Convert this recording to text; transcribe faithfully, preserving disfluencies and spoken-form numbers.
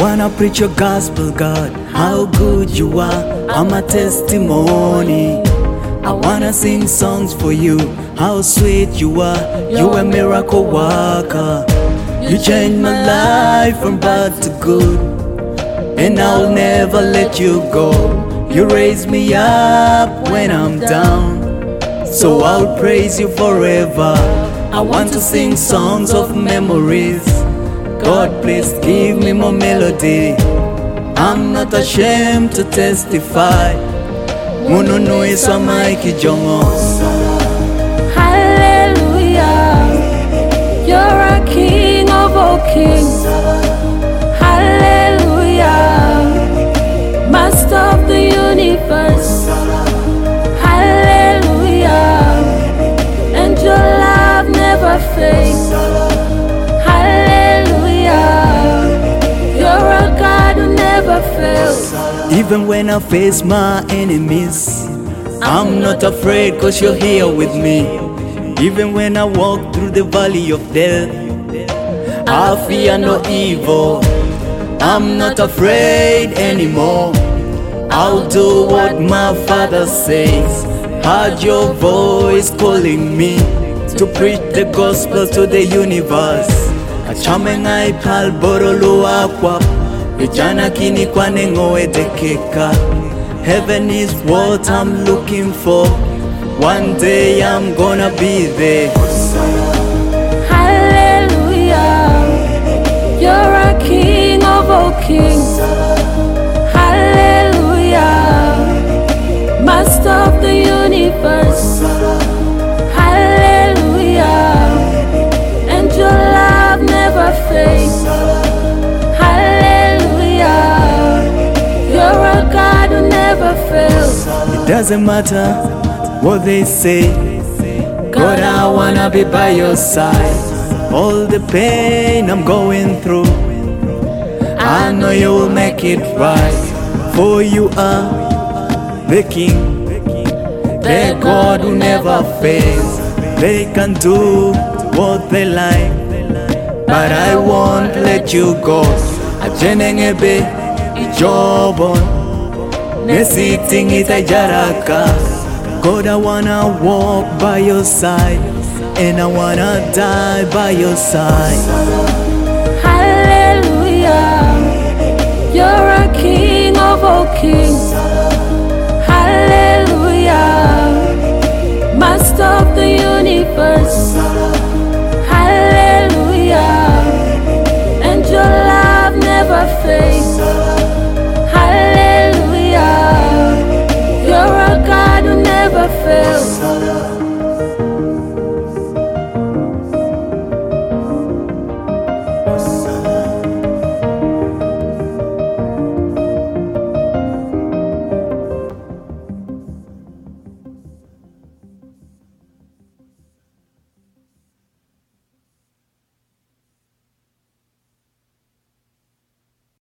wanna preach your gospel, God, how good you are. I'm a testimony. I wanna sing songs for you, how sweet you are. You a miracle worker. You changed my life from bad to good, and I'll never let you go. You raise me up when I'm down, so I'll praise you forever. I want to sing songs of memories. God, please give me more melody. I'm not ashamed to testify. Mununu iswa Mike Jongo. Hallelujah, you're a king of all kings. Hallelujah, master of the universe. Hallelujah, and your love never fades. Even when I face my enemies, I'm not afraid, cause you're here with me. Even when I walk through the valley of death, I fear no evil. I'm not afraid anymore. I'll do what my Father says. Heard your voice calling me to preach the gospel to the universe. Achamengai pal borolo aqua. Heaven is what I'm looking for. One day I'm gonna be there. Hallelujah, you're a king of all kings. Hallelujah, master of the universe. Hallelujah, and your love never fades. It doesn't matter what they say, God, I wanna be by your side. All the pain I'm going through, I know you will make it right. For you are the King, the God who never fails. They can do what they like, but I won't let you go. Ajenengebe ijobon Nesitting it jaraka. God, I wanna walk by your side, and I wanna die by your side.